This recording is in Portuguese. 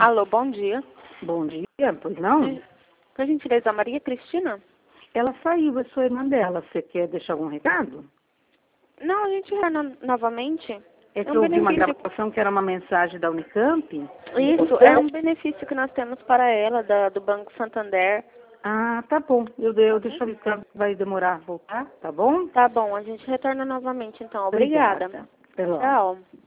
Alô, bom dia. Bom dia, pois não? Por gentileza, a Maria Cristina? Ela saiu, eu sou irmã dela. Você quer deixar algum recado? Não, a gente retorna novamente. É que eu ouvi uma gravação que era uma mensagem da Unicamp. Isso, é um benefício que nós temos para ela, do Banco Santander. Ah, tá bom. Eu deixo avisar que vai demorar a voltar, tá bom? Tá bom, a gente retorna novamente então. Obrigada. Até logo. Tchau.